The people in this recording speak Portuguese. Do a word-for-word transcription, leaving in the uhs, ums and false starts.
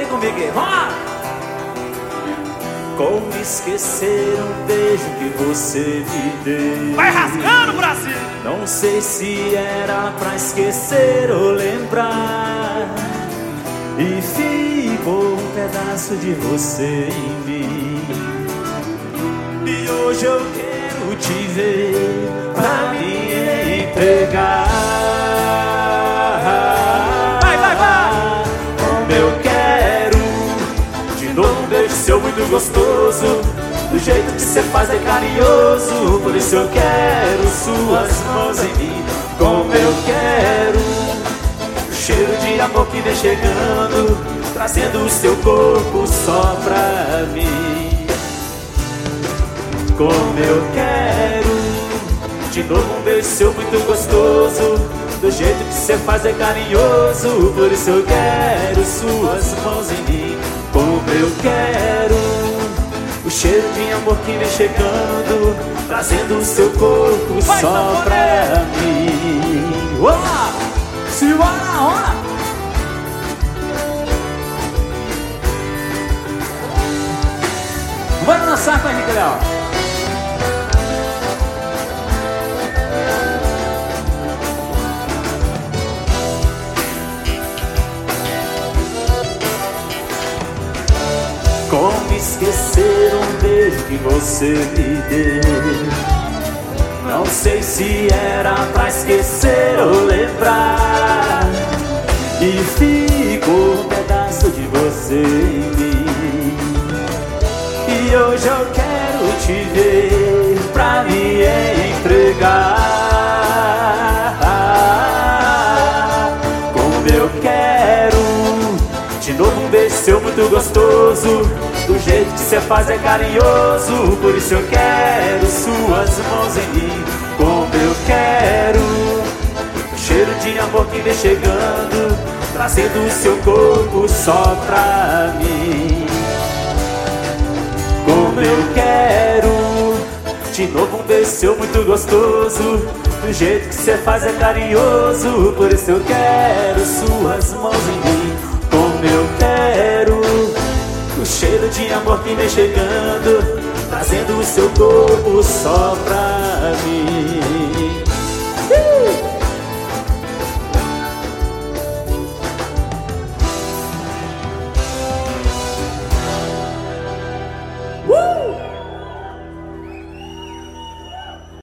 comigo aí, vamos lá! Como esquecer um beijo que você me deu? Vai rasgando, Brasil! Não sei se era pra esquecer ou lembrar, e ficou um pedaço de você em mim. E hoje eu quero te ver pra me entregar. Vai, vai, vai! Como eu quero de novo um beijo seu muito gostoso, do jeito que você faz é carinhoso. Por isso eu quero suas mãos em mim. Como eu quero o cheiro de amor que vem chegando, trazendo o seu corpo só pra mim. Como eu quero de novo um beijo seu muito gostoso, do jeito que você faz é carinhoso. Por isso eu quero suas mãos em mim. Como eu quero o cheiro de amor que vem chegando, trazendo o seu corpo Vai, só pra mim. Olá! Simbora, olá! Vai dançar com a gente, Léo! Como esquecer um beijo que você me deu? Não sei se era pra esquecer ou lembrar, e ficou um pedaço de você em mim. E hoje eu quero te ver pra me entregar. Como eu quero de novo um beijo seu muito gostoso, do jeito que você faz é carinhoso. Por isso eu quero suas mãos em mim. Como eu quero o cheiro de amor que vem chegando, trazendo o seu corpo só pra mim. Como eu quero de novo um beijo seu muito gostoso, do jeito que você faz é carinhoso. Por isso eu quero suas mãos em mim. Como eu quero o cheiro de amor que vem chegando, trazendo o seu corpo só pra mim.